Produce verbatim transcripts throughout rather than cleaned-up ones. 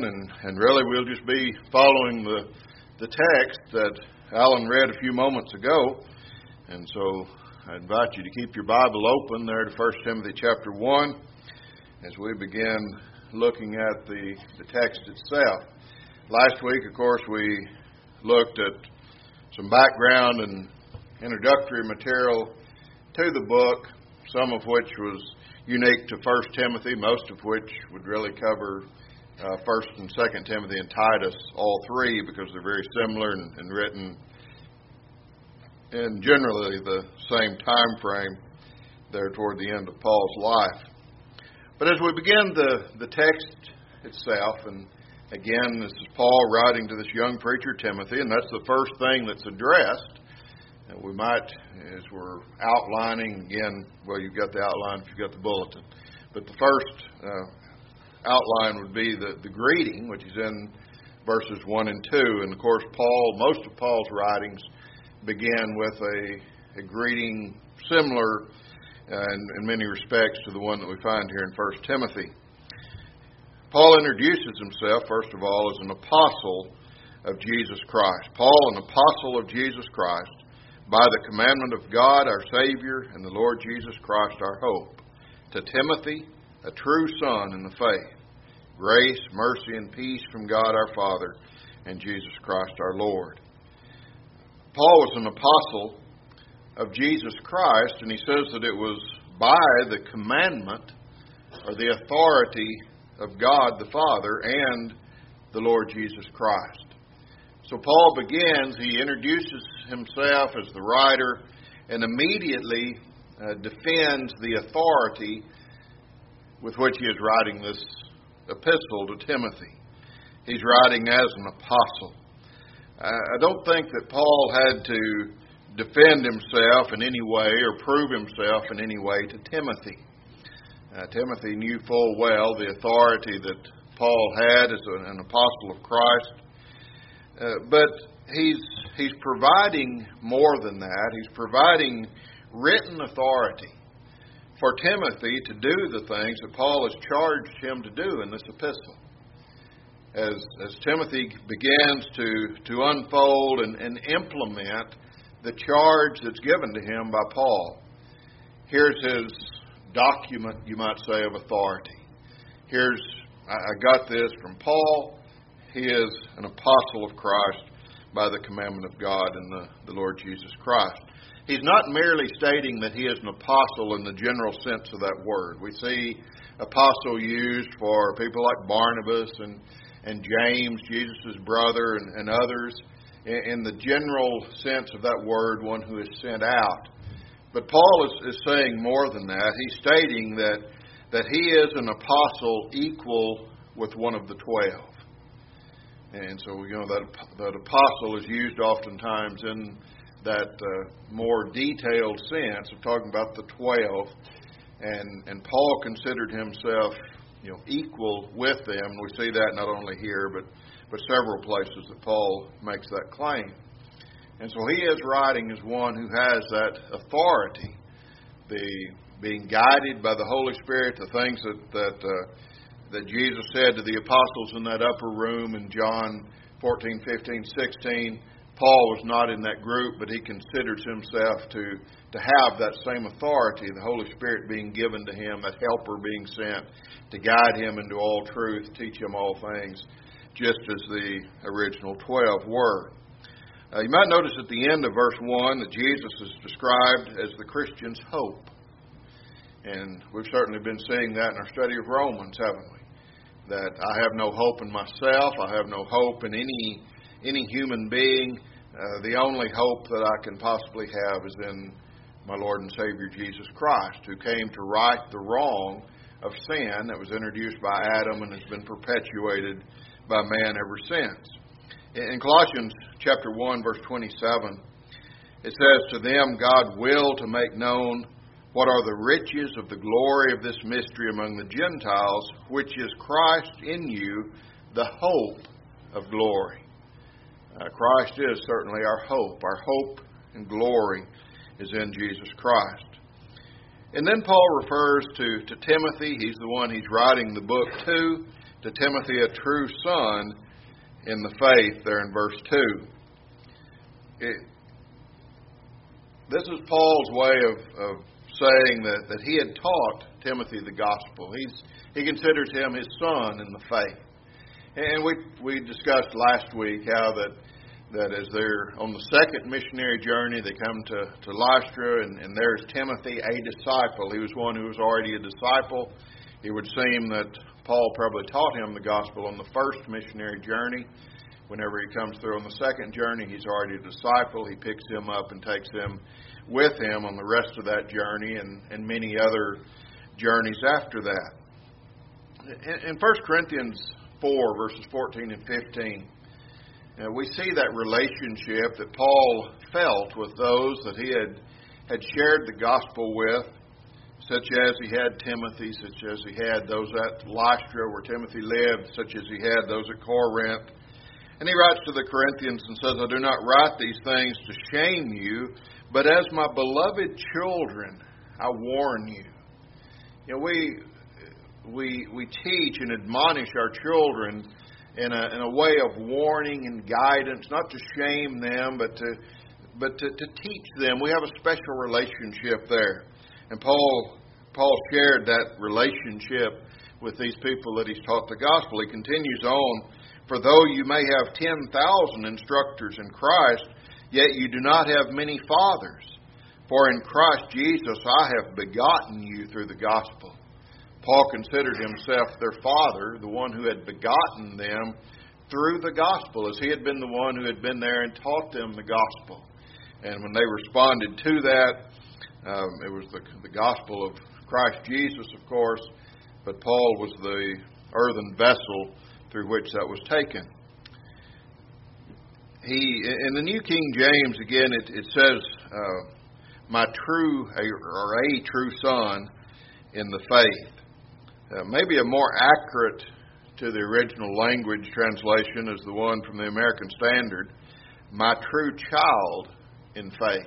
and, and really we'll just be following the, the text that Alan read a few moments ago. And so I invite you to keep your Bible open there to First Timothy chapter one as we begin looking at the, the text itself. Last week, of course, we looked at some background and introductory material to the book, some of which was unique to First Timothy, most of which would really cover uh, First and Second Timothy and Titus, all three, because they're very similar and, and written in generally the same time frame there toward the end of Paul's life. But as we begin the, the text itself, and again, this is Paul writing to this young preacher, Timothy, and that's the first thing that's addressed. And we might, as we're outlining, again, well, you've got the outline if you've got the bulletin, but the first uh, outline would be the, the greeting, which is in verses one and two. And, of course, Paul, most of Paul's writings begin with a, a greeting similar uh, in, in many respects to the one that we find here in First Timothy. Paul introduces himself, first of all, as an apostle of Jesus Christ. Paul, an apostle of Jesus Christ, by the commandment of God, our Savior, and the Lord Jesus Christ, our hope. To Timothy, a true son in the faith, grace, mercy, and peace from God our Father and Jesus Christ our Lord. Paul was an apostle of Jesus Christ, and he says that it was by the commandment or the authority of God the Father and the Lord Jesus Christ. So Paul begins, he introduces himself as the writer and immediately uh, defends the authority with which he is writing this epistle to Timothy. He's writing as an apostle. I don't think that Paul had to defend himself in any way or prove himself in any way to Timothy. Uh, Timothy knew full well the authority that Paul had as an apostle of Christ. Uh, but he's he's providing more than that. He's providing written authority for Timothy to do the things that Paul has charged him to do in this epistle. As as Timothy begins to, to unfold and, and implement the charge that's given to him by Paul, here's his document, you might say, of authority. Here's, I, I got this from Paul. He is an apostle of Christ by the commandment of God and the, the Lord Jesus Christ. He's not merely stating that he is an apostle in the general sense of that word. We see apostle used for people like Barnabas and, and James, Jesus' brother, and, and others. In, in the general sense of that word, one who is sent out. But Paul is, is saying more than that. He's stating that, that he is an apostle equal with one of the twelve. And so, you know, that, that apostle is used oftentimes in that uh, more detailed sense of talking about the twelve. And, and Paul considered himself, you know, equal with them. We see that not only here, but, but several places that Paul makes that claim. And so he is writing as one who has that authority, the being guided by the Holy Spirit, the things that that, uh, that Jesus said to the apostles in that upper room in John fourteen, fifteen, sixteen. Paul was not in that group, but he considers himself to, to have that same authority, the Holy Spirit being given to him, that helper being sent to guide him into all truth, teach him all things, just as the original twelve were. Uh, you might notice at the end of verse one that Jesus is described as the Christian's hope. And we've certainly been seeing that in our study of Romans, haven't we? That I have no hope in myself. I have no hope in any any human being. Uh, the only hope that I can possibly have is in my Lord and Savior Jesus Christ, who came to right the wrong of sin that was introduced by Adam and has been perpetuated by man ever since. In Colossians chapter one, verse twenty-seven, it says, "To them God willed to make known what are the riches of the glory of this mystery among the Gentiles, which is Christ in you, the hope of glory." Uh, Christ is certainly our hope. Our hope and glory is in Jesus Christ. And then Paul refers to, to Timothy. He's the one he's writing the book to. to Timothy, a true son in the faith, there in verse two. It, this is Paul's way of, of saying that, that he had taught Timothy the gospel. He's, he considers him his son in the faith. And we we discussed last week how that that as they're on the second missionary journey, they come to, to Lystra, and, and there's Timothy, a disciple. He was one who was already a disciple. It would seem that Paul probably taught him the gospel on the first missionary journey. Whenever he comes through on the second journey, he's already a disciple. He picks him up and takes him with him on the rest of that journey and, and many other journeys after that. In, in First Corinthians four, verses fourteen and fifteen, uh, we see that relationship that Paul felt with those that he had, had shared the gospel with, such as he had Timothy, such as he had those at Lystra where Timothy lived, such as he had those at Corinth. And he writes to the Corinthians and says, I do not write these things to shame you, but as my beloved children, I warn you. You know, we we we teach and admonish our children in a in a way of warning and guidance, not to shame them, but to but to, to teach them. We have a special relationship there. And Paul Paul shared that relationship with these people that he's taught the gospel. He continues on, for though you may have ten thousand instructors in Christ, yet you do not have many fathers. For in Christ Jesus I have begotten you through the gospel. Paul considered himself their father, the one who had begotten them through the gospel, as he had been the one who had been there and taught them the gospel. And when they responded to that, um, it was the, the gospel of Christ Jesus, of course, but Paul was the earthen vessel through which that was taken. He, in the New King James, again, it, it says, uh, my true, or a true son in the faith. Uh, maybe a more accurate to the original language translation is the one from the American Standard, my true child in faith.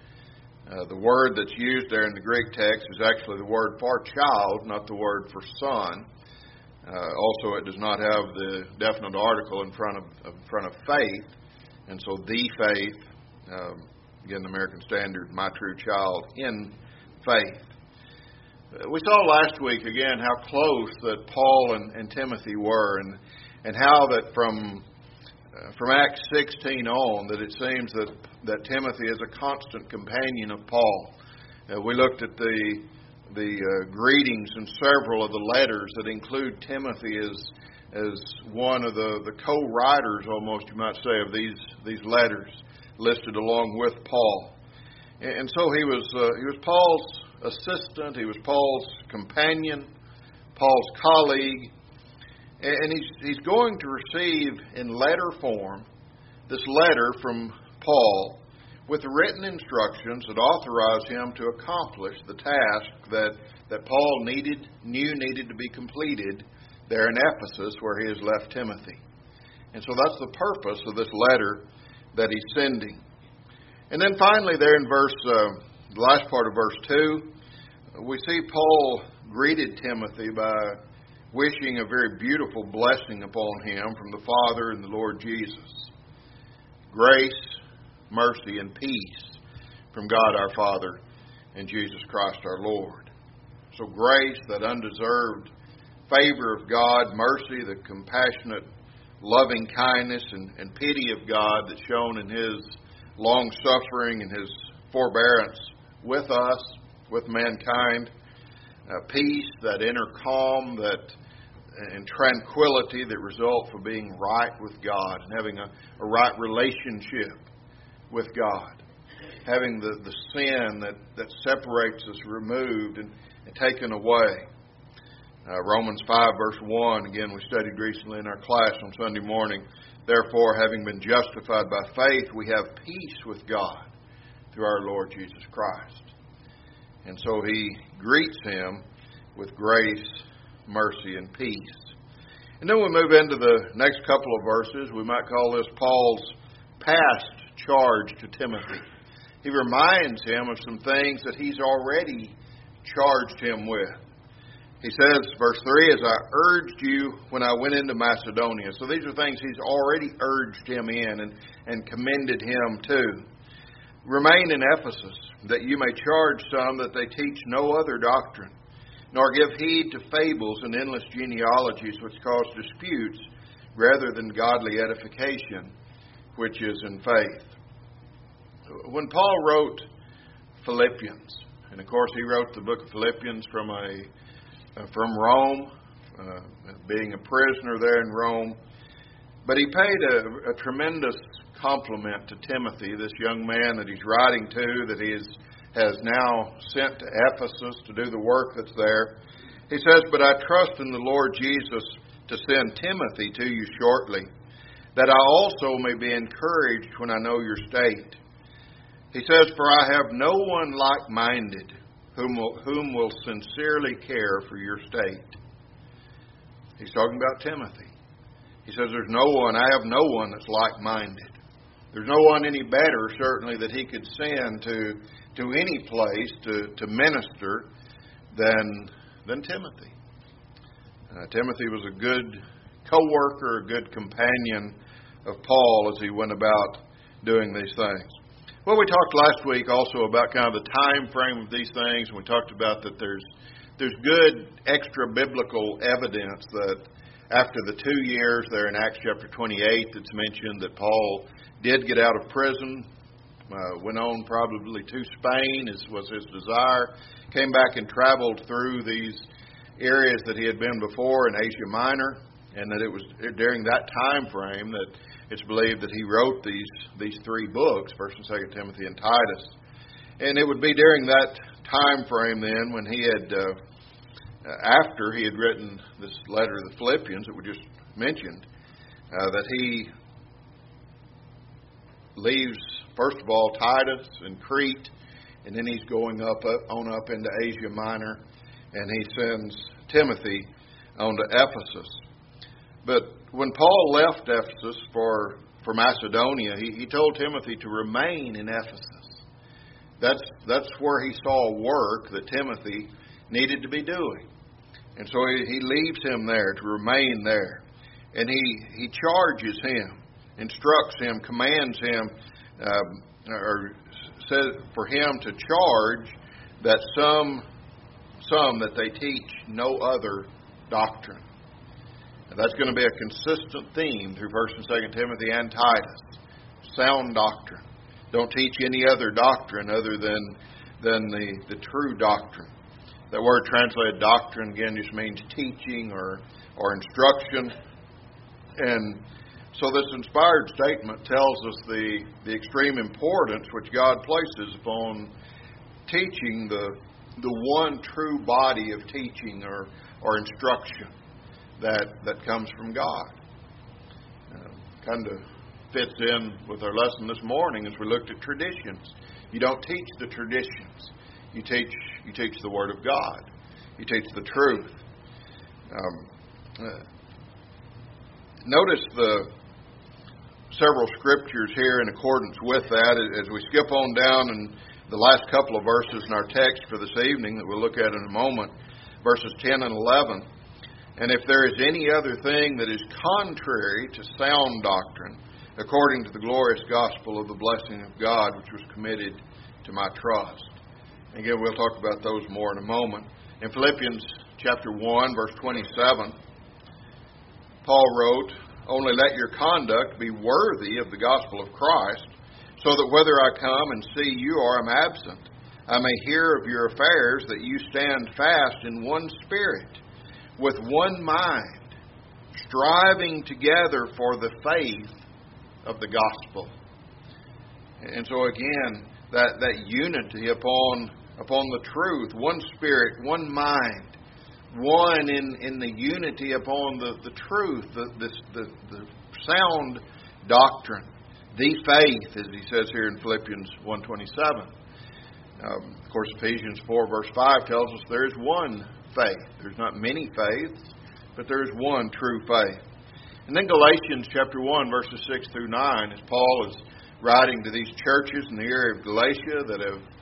Uh, the word that's used there in the Greek text is actually the word for child, not the word for son. Uh, also, it does not have the definite article in front of in front of faith, and so the faith, um, again, the American Standard, my true child in faith. Uh, we saw last week again how close that Paul and, and Timothy were, and and how that from uh, from Acts sixteen on, that it seems that that Timothy is a constant companion of Paul. Uh, we looked at the the uh, greetings in several of the letters that include Timothy as as one of the, the co-writers, almost you might say, of these these letters, listed along with Paul. And, and so he was uh, he was Paul's assistant, he was Paul's companion, Paul's colleague, and, and he's he's going to receive in letter form this letter from Paul, with written instructions that authorize him to accomplish the task that, that Paul needed, knew needed to be completed there in Ephesus, where he has left Timothy. And so that's the purpose of this letter that he's sending. And then finally there in verse, uh, the last part of verse two, we see Paul greeted Timothy by wishing a very beautiful blessing upon him from the Father and the Lord Jesus. Grace, mercy, and peace from God our Father and Jesus Christ our Lord. So grace, that undeserved favor of God, mercy, the compassionate, loving kindness and, and pity of God that's shown in His long suffering and His forbearance with us, with mankind. Uh, peace, that inner calm, that and tranquility that result from being right with God and having a, a right relationship with God, having the, the sin that, that separates us removed and, and taken away. Uh, Romans five verse one, again we studied recently in our class on Sunday morning. Therefore, having been justified by faith, we have peace with God through our Lord Jesus Christ. And so he greets him with grace, mercy, and peace. And then we move into the next couple of verses. We might call this Paul's past charge to Timothy. He reminds him of some things that he's already charged him with. He says, verse three, as I urged you when I went into Macedonia. So these are things he's already urged him in and, and commended him to. Remain in Ephesus, that you may charge some that they teach no other doctrine, nor give heed to fables and endless genealogies which cause disputes, rather than godly edification, which is in faith. When Paul wrote Philippians, and of course he wrote the book of Philippians from a uh, from Rome, uh, being a prisoner there in Rome, but he paid a, a tremendous compliment to Timothy, this young man that he's writing to, that he is, has now sent to Ephesus to do the work that's there. He says, "But I trust in the Lord Jesus to send Timothy to you shortly, that I also may be encouraged when I know your state." He says, "For I have no one like-minded whom will, whom will sincerely care for your state." He's talking about Timothy. He says, there's no one, I have no one that's like-minded. There's no one any better, certainly, that he could send to to any place to, to minister than, than Timothy. Uh, Timothy was a good co-worker, a good companion of Paul as he went about doing these things. Well, we talked last week also about kind of the time frame of these things. We talked about that there's there's good extra biblical evidence that after the two years there in Acts chapter twenty-eight that's mentioned that Paul did get out of prison, uh, went on probably to Spain, as was his desire, came back and traveled through these areas that he had been before in Asia Minor, and that it was during that time frame that it's believed that he wrote these these three books, First and Second Timothy and Titus. And it would be during that time frame then when he had, uh, after he had written this letter to the Philippians that we just mentioned, uh, that he leaves, first of all, Titus and Crete, and then he's going up, up on up into Asia Minor, and he sends Timothy on to Ephesus. But when Paul left Ephesus for, for Macedonia, he, he told Timothy to remain in Ephesus. That's, that's where he saw work that Timothy needed to be doing. And so he, he leaves him there to remain there. And he, he charges him, instructs him, commands him, um, or says for him to charge that some, some that they teach no other doctrine. That's going to be a consistent theme through First and Second Timothy and Titus. Sound doctrine. Don't teach any other doctrine other than than the, the true doctrine. That word translated doctrine, again, just means teaching or, or instruction. And so this inspired statement tells us the, the extreme importance which God places upon teaching the, the one true body of teaching or, or instruction that that comes from God. Uh, kind of fits in with our lesson this morning as we looked at traditions. You don't teach the traditions. You teach you teach the Word of God. You teach the truth. Um, uh, notice the several scriptures here in accordance with that as we skip on down in the last couple of verses in our text for this evening that we'll look at in a moment, verses ten and eleven. "And if there is any other thing that is contrary to sound doctrine, according to the glorious gospel of the blessing of God, which was committed to my trust." Again, we'll talk about those more in a moment. In Philippians chapter one, verse twenty-seven, Paul wrote, "Only let your conduct be worthy of the gospel of Christ, so that whether I come and see you or am absent, I may hear of your affairs, that you stand fast in one spirit, with one mind, striving together for the faith of the gospel." And so again, that, that unity upon upon the truth, one spirit, one mind, one in, in the unity upon the, the truth, the, the, the, the sound doctrine, the faith, as he says here in Philippians one twenty-seven. Um, of course, Ephesians four verse five tells us there is one faith. There's not many faiths, but there is one true faith. And then Galatians chapter one, verses six through nine, as Paul is writing to these churches in the area of Galatia that have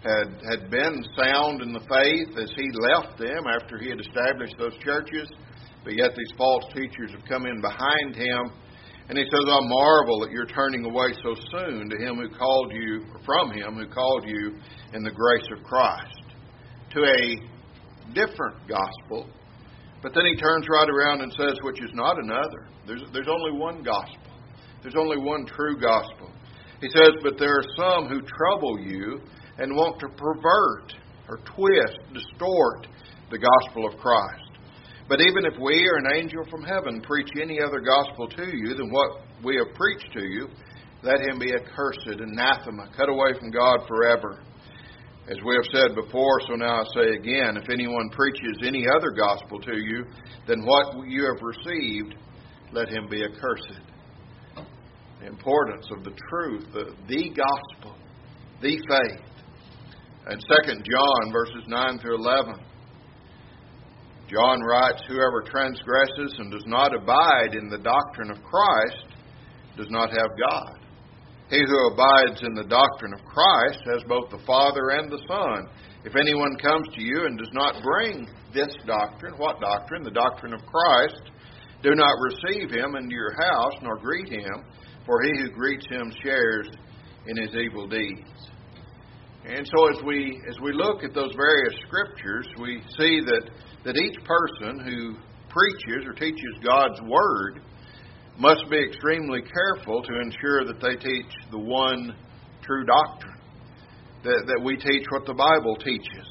had, had been sound in the faith as he left them after he had established those churches, but yet these false teachers have come in behind him. And he says, I marvel that you're turning away so soon to him who called you, or from him who called you in the grace of Christ, to a different gospel. But then he turns right around and says, which is not another. There's, there's only one gospel. There's only one true gospel. He says, but there are some who trouble you and want to pervert or twist, distort the gospel of Christ. But even if we or an angel from heaven preach any other gospel to you than what we have preached to you, let him be accursed, anathema, cut away from God forever. As we have said before, so now I say again, if anyone preaches any other gospel to you than what you have received, let him be accursed. The importance of the truth, the, the gospel, the faith. In Second John, verses nine through eleven, John writes, whoever transgresses and does not abide in the doctrine of Christ does not have God. He who abides in the doctrine of Christ has both the Father and the Son. If anyone comes to you and does not bring this doctrine, what doctrine? The doctrine of Christ, do not receive him into your house, nor greet him, for he who greets him shares in his evil deeds. And so as we as we look at those various scriptures, we see that, that each person who preaches or teaches God's Word must be extremely careful to ensure that they teach the one true doctrine, that, that we teach what the Bible teaches.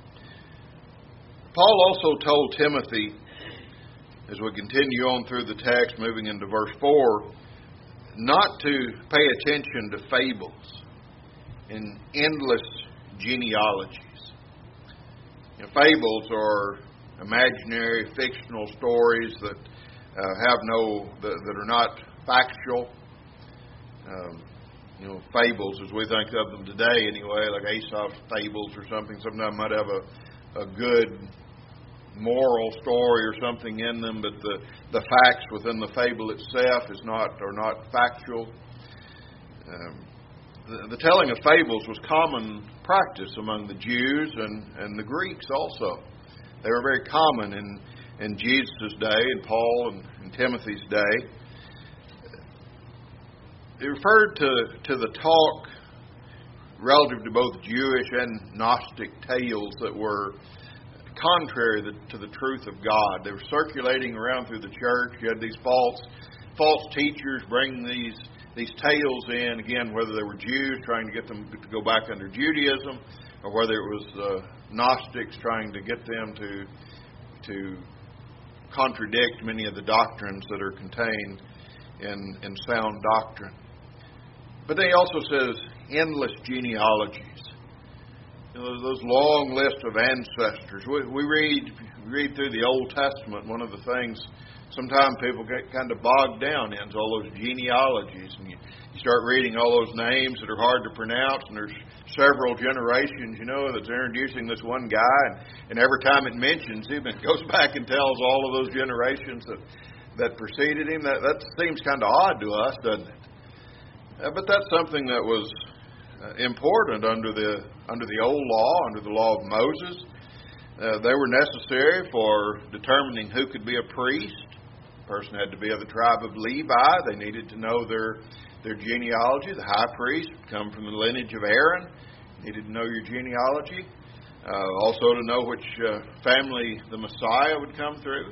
Paul also told Timothy, as we continue on through the text, moving into verse four, not to pay attention to fables and endless genealogies. You know, fables are imaginary, fictional stories that uh, have no that, that are not factual. Um, you know, fables as we think of them today, anyway, like Aesop's fables or something. Sometimes might have a a good moral story or something in them, but the the facts within the fable itself is not are not factual. Um, The, the telling of fables was common practice among the Jews and, and the Greeks also. They were very common in, in Jesus' day, and Paul and, and Timothy's day. It referred to, to the talk relative to both Jewish and Gnostic tales that were contrary to the truth of God. They were circulating around through the church. You had these false, false teachers bringing these These tales in, again, whether they were Jews trying to get them to go back under Judaism, or whether it was uh, Gnostics trying to get them to to contradict many of the doctrines that are contained in, in sound doctrine. But then he also says endless genealogies. You know, those long lists of ancestors. We, we read we read through the Old Testament. One of the things sometimes people get kind of bogged down into all those genealogies, and you, you start reading all those names that are hard to pronounce, and there's several generations, you know, that's introducing this one guy, and, and every time it mentions him, it goes back and tells all of those generations that, that preceded him. That, that seems kind of odd to us, doesn't it? Uh, but that's something that was uh, important under the under the old law, under the law of Moses. Uh, they were necessary for determining who could be a priest. Person had to be of the tribe of Levi. They needed to know their their genealogy. The high priest would come from the lineage of Aaron. Needed to know your genealogy. Uh, also to know which uh, family the Messiah would come through.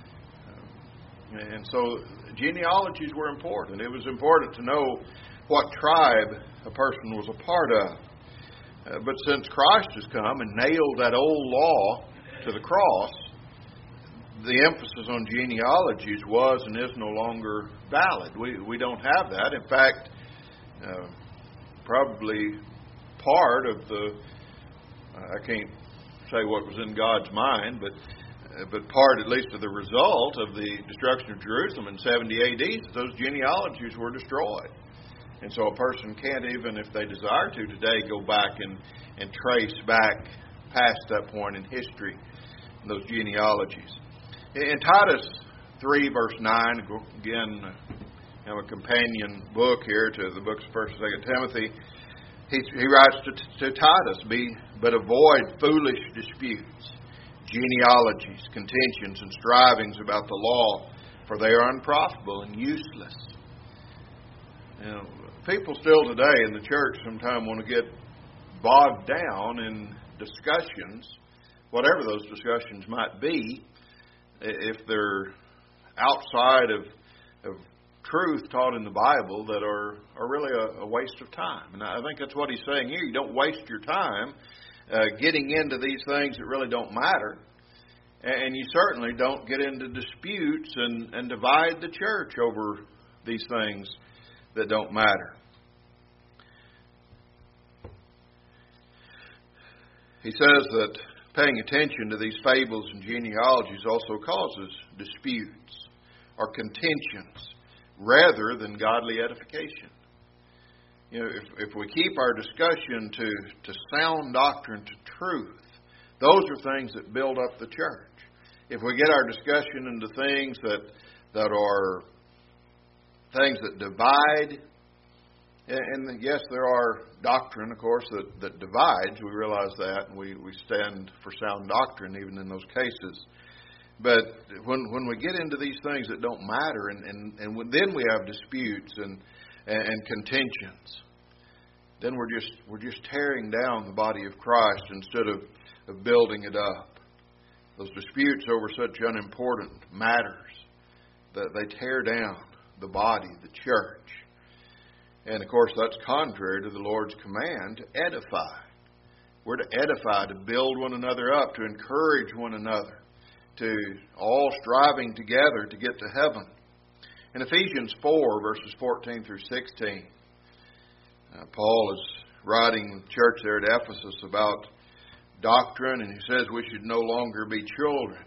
Uh, and so genealogies were important. It was important to know what tribe a person was a part of. Uh, but since Christ has come and nailed that old law to the cross, the emphasis on genealogies was and is no longer valid. We we don't have that. In fact, uh, probably part of the, uh, I can't say what was in God's mind, but uh, but part at least of the result of the destruction of Jerusalem in seventy A D, those genealogies were destroyed. And so a person can't, even if they desire to today, go back and, and trace back past that point in history, those genealogies. In Titus three, verse nine, again, I have a companion book here to the books of First and Second Timothy. He, he writes to, to Titus, Be, but avoid foolish disputes, genealogies, contentions, and strivings about the law, for they are unprofitable and useless. You know, people still today in the church sometimes want to get bogged down in discussions, whatever those discussions might be, if they're outside of, of truth taught in the Bible, that are, are really a, a waste of time. And I think that's what he's saying here. You don't waste your time uh, getting into these things that really don't matter. And you certainly don't get into disputes and, and divide the church over these things that don't matter. He says that paying attention to these fables and genealogies also causes disputes or contentions rather than godly edification. You know, if, if we keep our discussion to, to sound doctrine, to truth, those are things that build up the church. If we get our discussion into things that that are things that divide, and yes, there are doctrine, of course, that, that divides. We realize that, and we, we stand for sound doctrine even in those cases. But when when we get into these things that don't matter, and, and, and when, then we have disputes and, and, and contentions, then we're just we're just tearing down the body of Christ instead of, of building it up. Those disputes over such unimportant matters, that they tear down the body, the church. And of course, that's contrary to the Lord's command to edify. We're to edify, to build one another up, to encourage one another, to all striving together to get to heaven. In Ephesians four, verses fourteen through sixteen, uh, Paul is writing the church there at Ephesus about doctrine, and he says we should no longer be children,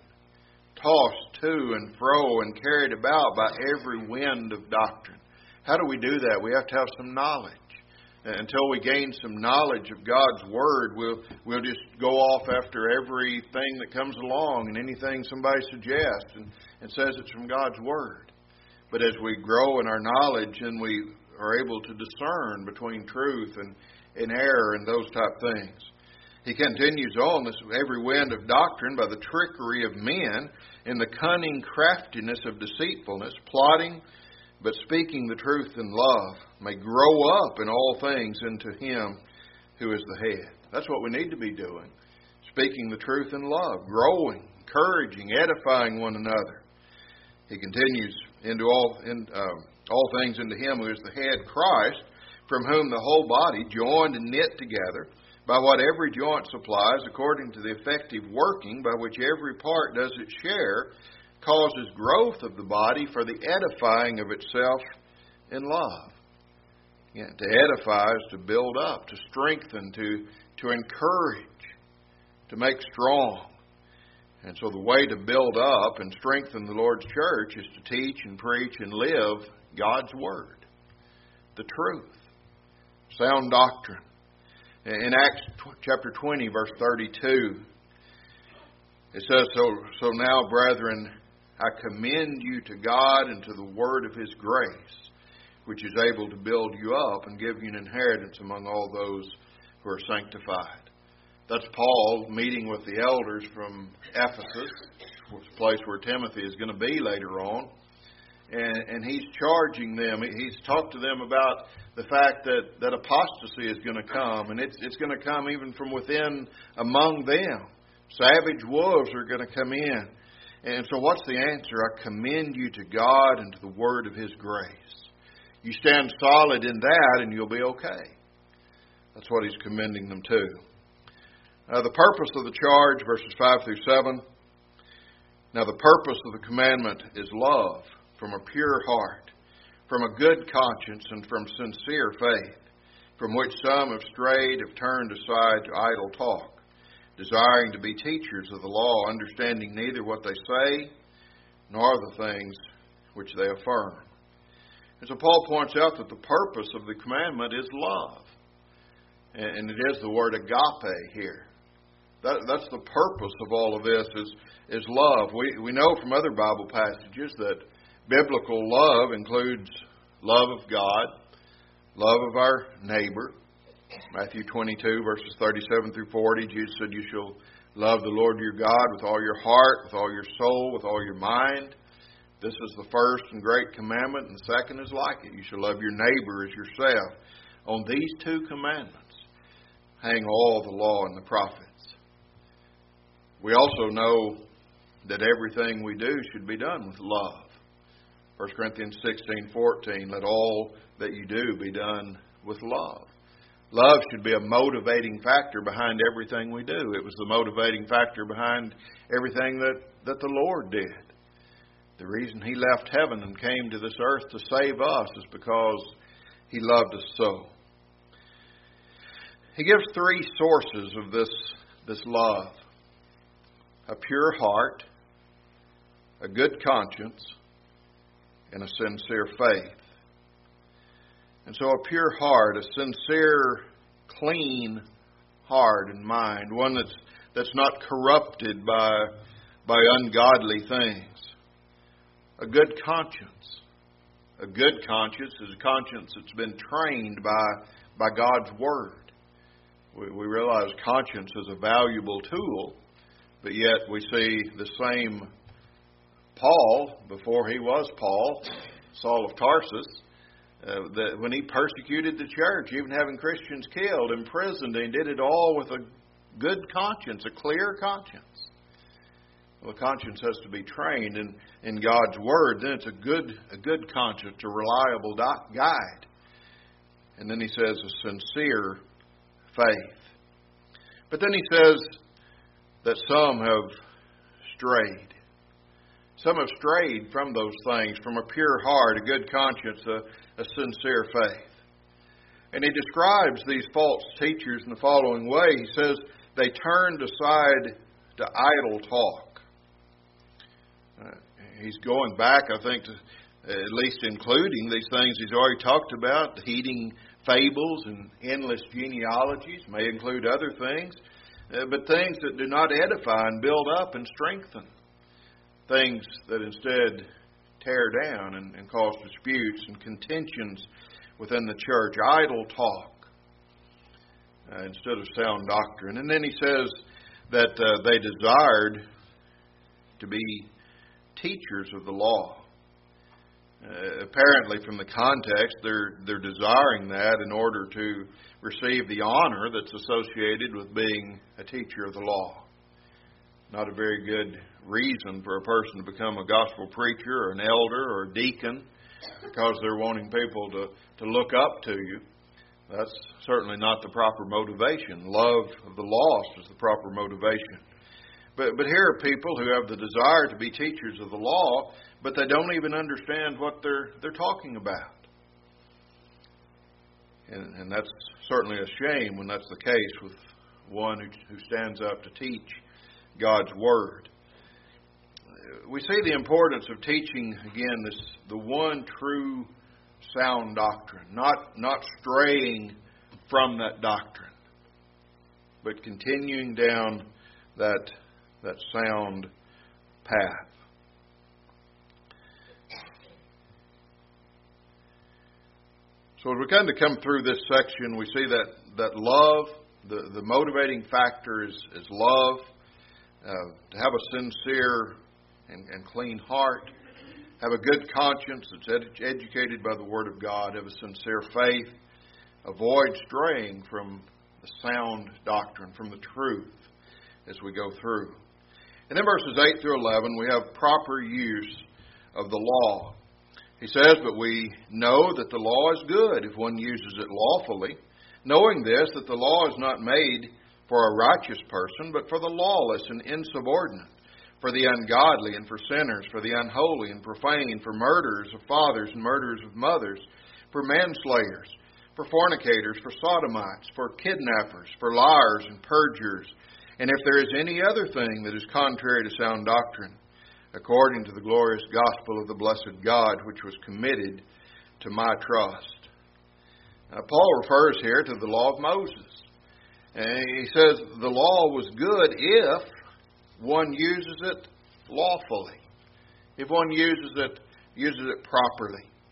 tossed to and fro and carried about by every wind of doctrine. How do we do that? We have to have some knowledge. Until we gain some knowledge of God's Word, we'll we'll just go off after everything that comes along and anything somebody suggests and, and says it's from God's Word. But as we grow in our knowledge and we are able to discern between truth and, and error and those type things, he continues on, this every wind of doctrine by the trickery of men in the cunning craftiness of deceitfulness, plotting, but speaking the truth in love, may grow up in all things into Him who is the head. That's what we need to be doing. Speaking the truth in love, growing, encouraging, edifying one another. He continues into all in, uh, all things into Him who is the head, Christ, from whom the whole body, joined and knit together, by what every joint supplies, according to the effective working by which every part does its share, causes growth of the body for the edifying of itself in love. Yeah, to edify is to build up, to strengthen, to, to encourage, to make strong. And so the way to build up and strengthen the Lord's church is to teach and preach and live God's Word, the truth, sound doctrine. In Acts chapter twenty, verse thirty-two, it says, So, so now, brethren, I commend you to God and to the word of His grace, which is able to build you up and give you an inheritance among all those who are sanctified. That's Paul meeting with the elders from Ephesus, the place where Timothy is going to be later on. And, and he's charging them. He's talked to them about the fact that, that apostasy is going to come. And it's, it's going to come even from within among them. Savage wolves are going to come in. And so what's the answer? I commend you to God and to the word of His grace. You stand solid in that and you'll be okay. That's what he's commending them to. Uh, the purpose of the charge, verses five through seven. Now the purpose of the commandment is love, from a pure heart, from a good conscience, and from sincere faith, from which some have strayed, have turned aside to idle talk, desiring to be teachers of the law, understanding neither what they say, nor the things which they affirm. And so Paul points out that the purpose of the commandment is love. And it is the word agape here. That, that's the purpose of all of this is, is love. We, we know from other Bible passages that biblical love includes love of God, love of our neighbor, Matthew twenty-two, verses thirty-seven through forty, Jesus said, "You shall love the Lord your God with all your heart, with all your soul, with all your mind. This is the first and great commandment, and the second is like it. You shall love your neighbor as yourself. On these two commandments hang all the law and the prophets." We also know that everything we do should be done with love. First Corinthians sixteen fourteen, "Let all that you do be done with love." Love should be a motivating factor behind everything we do. It was the motivating factor behind everything that, that the Lord did. The reason He left heaven and came to this earth to save us is because He loved us so. He gives three sources of this, this love: a pure heart, a good conscience, and a sincere faith. And so a pure heart, a sincere, clean heart and mind, one that's that's not corrupted by by ungodly things. A good conscience. A good conscience is a conscience that's been trained by by God's Word. We, we realize conscience is a valuable tool, but yet we see the same Paul, before he was Paul, Saul of Tarsus, Uh, that when he persecuted the church, even having Christians killed, imprisoned, and he did it all with a good conscience, a clear conscience. Well, the conscience has to be trained in, in God's Word. Then it's a good a good conscience, a reliable guide. And then he says a sincere faith. But then he says that some have strayed. Some have strayed from those things, from a pure heart, a good conscience, a, a sincere faith. And he describes these false teachers in the following way. He says they turned aside to idle talk. Uh, he's going back, I think, to at least including these things he's already talked about, heeding fables and endless genealogies, may include other things, uh, but things that do not edify and build up and strengthen. Things that instead tear down and, and cause disputes and contentions within the church. Idle talk uh, instead of sound doctrine. And then he says that uh, they desired to be teachers of the law. Uh, apparently from the context, they're, they're desiring that in order to receive the honor that's associated with being a teacher of the law. Not a very good reason for a person to become a gospel preacher or an elder or a deacon, because they're wanting people to, to look up to you. That's certainly not the proper motivation. Love of the lost is the proper motivation. But but here are people who have the desire to be teachers of the law, but they don't even understand what they're they're talking about. And, and that's certainly a shame when that's the case with one who, who stands up to teach God's Word. We see the importance of teaching, again, this the one true sound doctrine, not not straying from that doctrine, but continuing down that that sound path. So as we kind of come through this section, we see that, that love, the, the motivating factor is, is love. Uh, to have a sincere and, and clean heart, have a good conscience that's ed- educated by the Word of God, have a sincere faith, avoid straying from the sound doctrine, from the truth as we go through. And then verses eight through eleven, we have proper use of the law. He says, "But we know that the law is good if one uses it lawfully, knowing this, that the law is not made for a righteous person, but for the lawless and insubordinate, for the ungodly and for sinners, for the unholy and profane, for murderers of fathers and murderers of mothers, for manslayers, for fornicators, for sodomites, for kidnappers, for liars and perjurers, and if there is any other thing that is contrary to sound doctrine, according to the glorious gospel of the blessed God, which was committed to my trust." Now, Paul refers here to the law of Moses. And he says the law was good if one uses it lawfully, if one uses it uses it properly.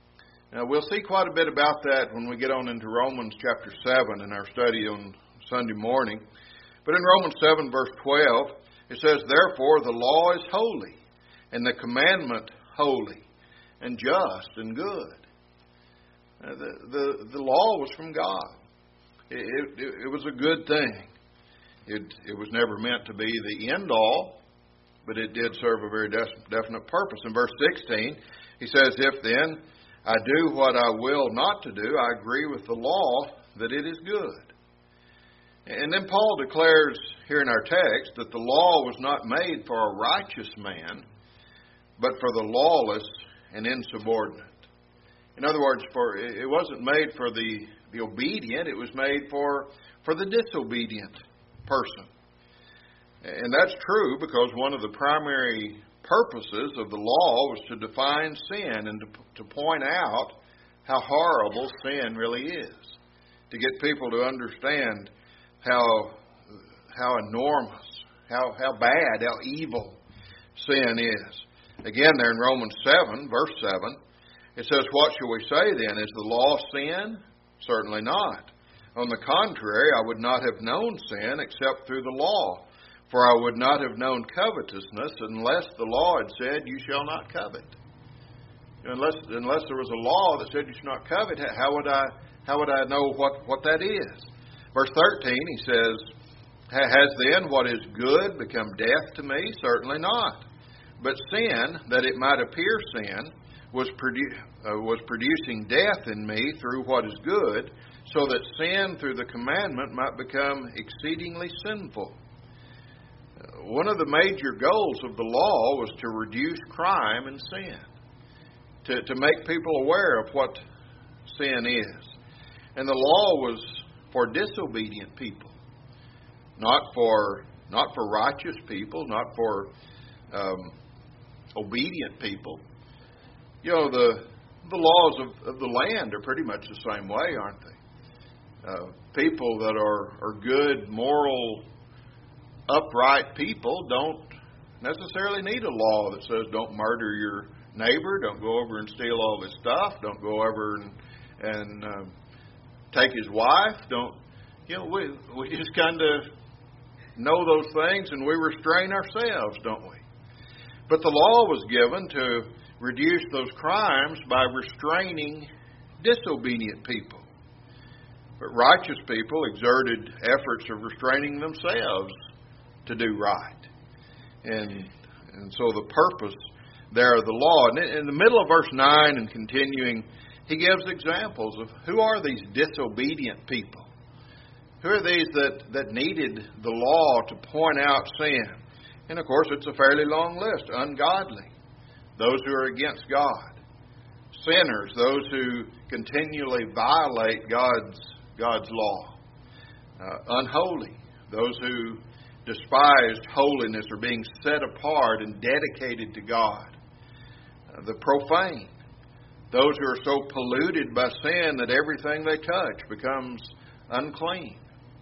Now, we'll see quite a bit about that when we get on into Romans chapter seven in our study on Sunday morning. But in Romans seven, verse twelve, it says, "Therefore the law is holy, and the commandment holy, and just and good." Uh, the, the, the law was from God. It, it, it was a good thing. It, it was never meant to be the end all, but it did serve a very definite purpose. In verse sixteen, he says, "If then I do what I will not to do, I agree with the law that it is good." And then Paul declares here in our text that the law was not made for a righteous man, but for the lawless and insubordinate. In other words, for it wasn't made for the, the obedient, it was made for, for the disobedient person. And that's true because one of the primary purposes of the law was to define sin and to, to point out how horrible sin really is. To get people to understand how how enormous, how, how bad, how evil sin is. Again, there in Romans seven, verse seven, it says, "What shall we say then? Is the law sin? Certainly not. On the contrary, I would not have known sin except through the law. For I would not have known covetousness unless the law had said, 'You shall not covet.'" Unless unless there was a law that said you should not covet, how would I how would I know what, what that is? Verse thirteen, he says, "Has then what is good become death to me? Certainly not. But sin, that it might appear sin, was, produ- uh, was producing death in me through what is good, so that sin through the commandment might become exceedingly sinful." One of the major goals of the law was to reduce crime and sin, to, to make people aware of what sin is. And the law was for disobedient people, not for not for righteous people, not for um, obedient people. You know, the the laws of, of the land are pretty much the same way, aren't they? Uh, people that are, are good, moral, upright people don't necessarily need a law that says don't murder your neighbor, don't go over and steal all his stuff, don't go over and, and uh, take his wife. Don't you know? We we just kind of know those things and we restrain ourselves, don't we? But the law was given to reduce those crimes by restraining disobedient people. But righteous people exerted efforts of restraining themselves to do right. And and so the purpose there of the law. And in the middle of verse nine and continuing, he gives examples of who are these disobedient people. Who are these that, that needed the law to point out sin? And of course it's a fairly long list. Ungodly, those who are against God. Sinners, those who continually violate God's God's law. Uh, unholy, those who despised holiness or being set apart and dedicated to God. Uh, the profane, those who are so polluted by sin that everything they touch becomes unclean.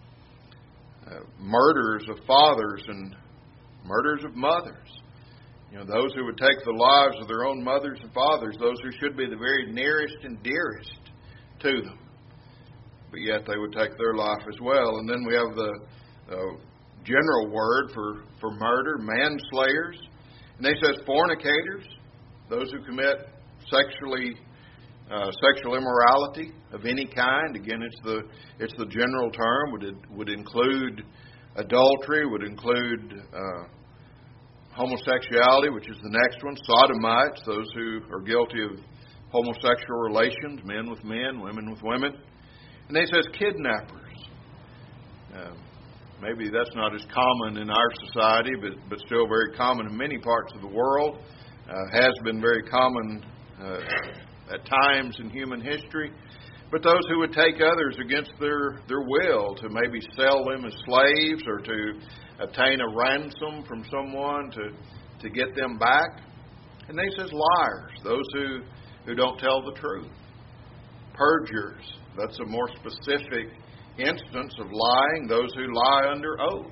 Uh, murderers of fathers and murderers of mothers. You know, those who would take the lives of their own mothers and fathers, those who should be the very nearest and dearest to them. But yet they would take their life as well. And then we have the uh, general word for, for murder, manslayers. And he says fornicators, those who commit sexually uh, sexual immorality of any kind. Again, it's the it's the general term. Would would include adultery, would include uh, homosexuality, which is the next one. Sodomites, those who are guilty of homosexual relations, men with men, women with women. And he says kidnappers. Uh, maybe that's not as common in our society, but, but still very common in many parts of the world. Uh, has been very common uh, at times in human history. But those who would take others against their, their will to maybe sell them as slaves or to obtain a ransom from someone to, to get them back. And then he says liars, those who, who don't tell the truth. Perjurers, that's a more specific instance of lying, those who lie under oath.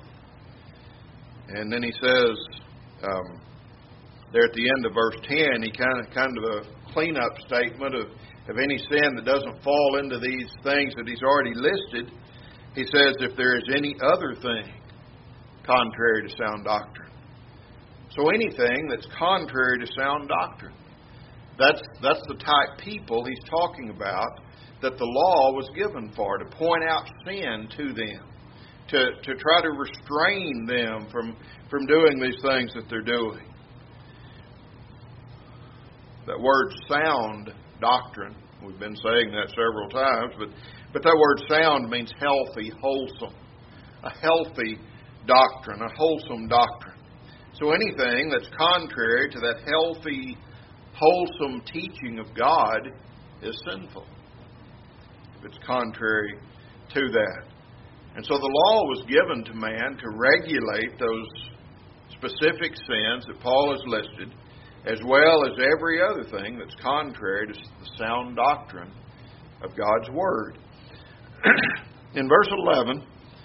And then he says, um, there at the end of verse ten, he kind of kind of a cleanup statement of of any sin that doesn't fall into these things that he's already listed, he says, if there is any other thing contrary to sound doctrine. So anything that's contrary to sound doctrine. That's, that's the type people he's talking about that the law was given for, to point out sin to them, to, to try to restrain them from, from doing these things that they're doing. That word sound doctrine, we've been saying that several times, but, but that word sound means healthy, wholesome. A healthy doctrine, a wholesome doctrine. So anything that's contrary to that healthy, wholesome teaching of God is sinful, if it's contrary to that. And so the law was given to man to regulate those specific sins that Paul has listed, as well as every other thing that's contrary to the sound doctrine of God's Word. In verse eleven,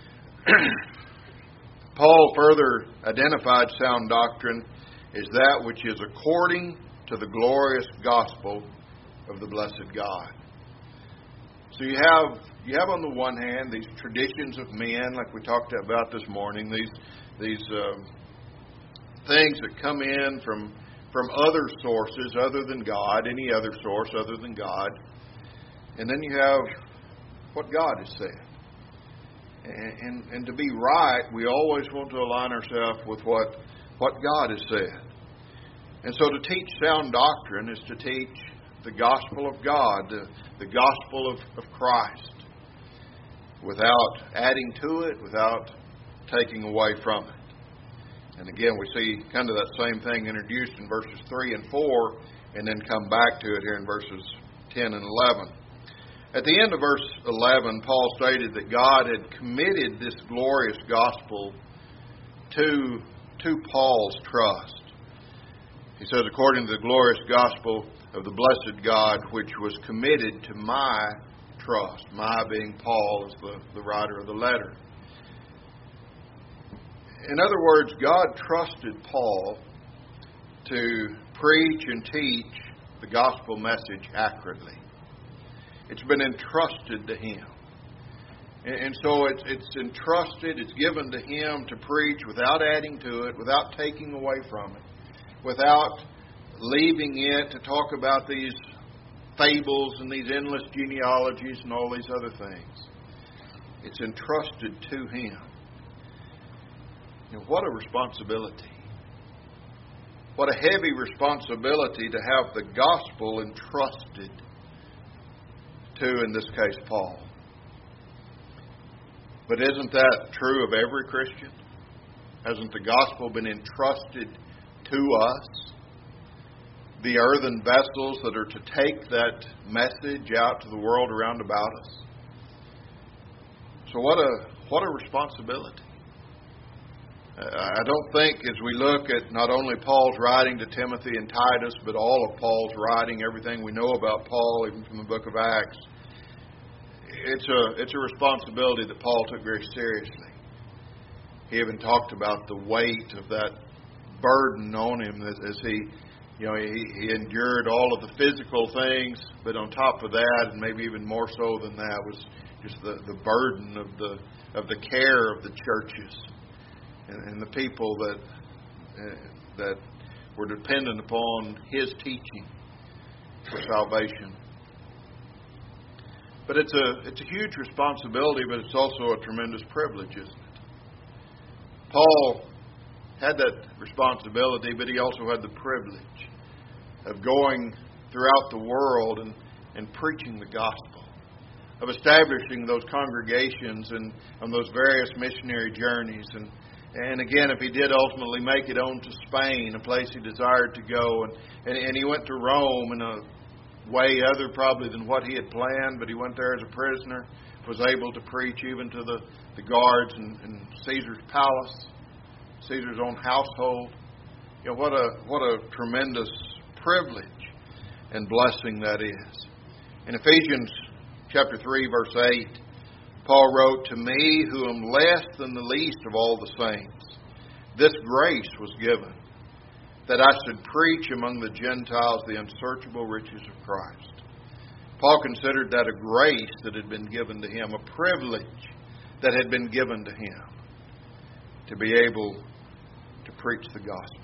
Paul further identified sound doctrine as that which is according to the glorious gospel of the blessed God. So you have you have on the one hand these traditions of men, like we talked about this morning, these these uh, things that come in from from other sources other than God, any other source other than God. And then you have what God has said. And, and, and to be right, we always want to align ourselves with what, what God has said. And so to teach sound doctrine is to teach the gospel of God, the, the gospel of, of Christ, without adding to it, without taking away from it. And again, we see kind of that same thing introduced in verses three and four, and then come back to it here in verses ten and eleven. At the end of verse eleven, Paul stated that God had committed this glorious gospel to, to Paul's trust. He says, according to the glorious gospel of the blessed God, which was committed to my trust. My being Paul as the, the writer of the letter. In other words, God trusted Paul to preach and teach the gospel message accurately. It's been entrusted to him. And so it's, it's entrusted, it's given to him to preach without adding to it, without taking away from it, without leaving it to talk about these fables and these endless genealogies and all these other things. It's entrusted to him. You know, what a responsibility. What a heavy responsibility to have the gospel entrusted to, in this case, Paul. But isn't that true of every Christian? Hasn't the gospel been entrusted to us? The earthen vessels that are to take that message out to the world around about us. So what a what a responsibility. I don't think as we look at not only Paul's writing to Timothy and Titus, but all of Paul's writing, everything we know about Paul, even from the book of Acts, it's a it's a responsibility that Paul took very seriously. He even talked about the weight of that burden on him as, as he, you know, he, he endured all of the physical things, but on top of that, and maybe even more so than that, was just the, the burden of the of the care of the churches. And the people that uh, that were dependent upon his teaching for salvation. But it's a it's a huge responsibility, but it's also a tremendous privilege, isn't it? Paul had that responsibility, but he also had the privilege of going throughout the world and, and preaching the gospel, of establishing those congregations and on those various missionary journeys. And And again, if he did ultimately make it on to Spain, a place he desired to go, and, and, and he went to Rome in a way other probably than what he had planned, but he went there as a prisoner, was able to preach even to the, the guards in, in Caesar's palace, Caesar's own household. You know, what a what a tremendous privilege and blessing that is. In Ephesians chapter three, verse eight, Paul wrote, "To me, who am less than the least of all the saints, this grace was given, that I should preach among the Gentiles the unsearchable riches of Christ." Paul considered that a grace that had been given to him, a privilege that had been given to him to be able to preach the gospel.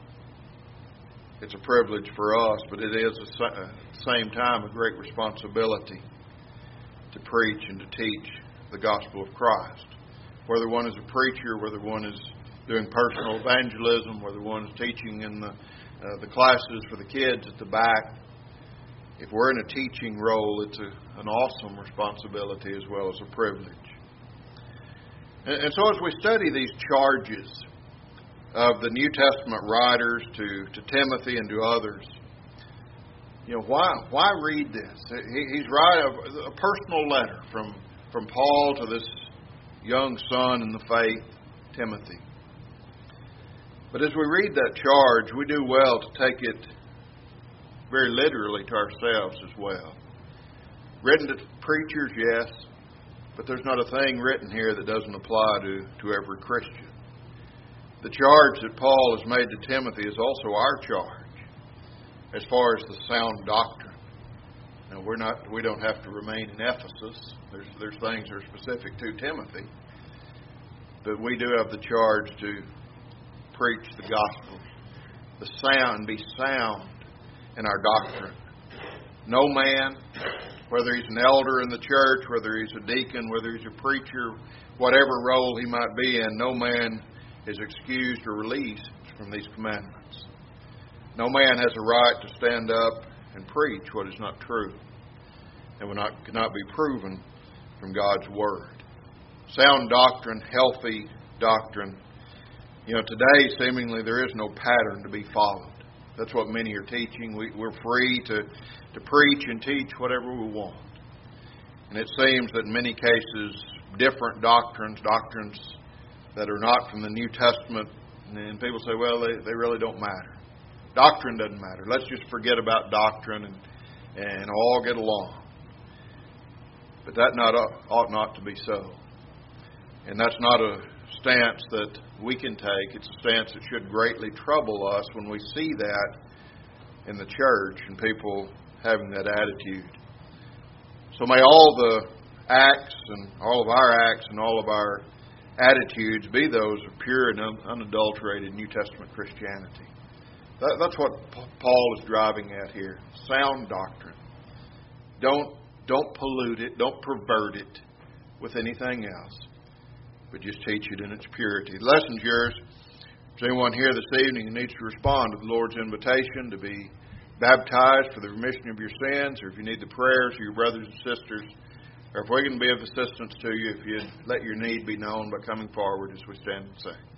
It's a privilege for us, but it is at the same time a great responsibility to preach and to teach the gospel of Christ. Whether one is a preacher, whether one is doing personal evangelism, whether one is teaching in the, uh, the classes for the kids at the back, if we're in a teaching role, it's a, an awesome responsibility as well as a privilege. And, and so as we study these charges of the New Testament writers to, to Timothy and to others, you know, why why read this? He, he's writing a, a personal letter from, from Paul to this young son in the faith, Timothy. But as we read that charge, we do well to take it very literally to ourselves as well. Written to preachers, yes, but there's not a thing written here that doesn't apply to, to every Christian. The charge that Paul has made to Timothy is also our charge as far as the sound doctrine. Now, we're not, we don't have to remain in Ephesus. There's, there's things that are specific to Timothy. But we do have the charge to preach the gospel, the sound, be sound in our doctrine. No man, whether he's an elder in the church, whether he's a deacon, whether he's a preacher, whatever role he might be in, no man is excused or released from these commandments. No man has a right to stand up and preach what is not true and will not, cannot be proven from God's Word. Sound doctrine, healthy doctrine. You know, today seemingly there is no pattern to be followed. That's what many are teaching. We, we're free to, to preach and teach whatever we want. And it seems that in many cases, different doctrines, doctrines that are not from the New Testament, and people say, well, they, they really don't matter. Doctrine doesn't matter. Let's just forget about doctrine and, and all get along. But that not ought not to be so. And that's not a stance that we can take. It's a stance that should greatly trouble us when we see that in the church and people having that attitude. So may all the acts and all of our acts and all of our attitudes be those of pure and unadulterated New Testament Christianity. That, that's what Paul is driving at here. Sound doctrine. Don't, don't pollute it. Don't pervert it with anything else. But just teach it in its purity. The lesson's yours. If there's anyone here this evening who needs to respond to the Lord's invitation to be baptized for the remission of your sins, or if you need the prayers of your brothers and sisters, or if we can be of assistance to you, if you let your need be known by coming forward as we stand and sing.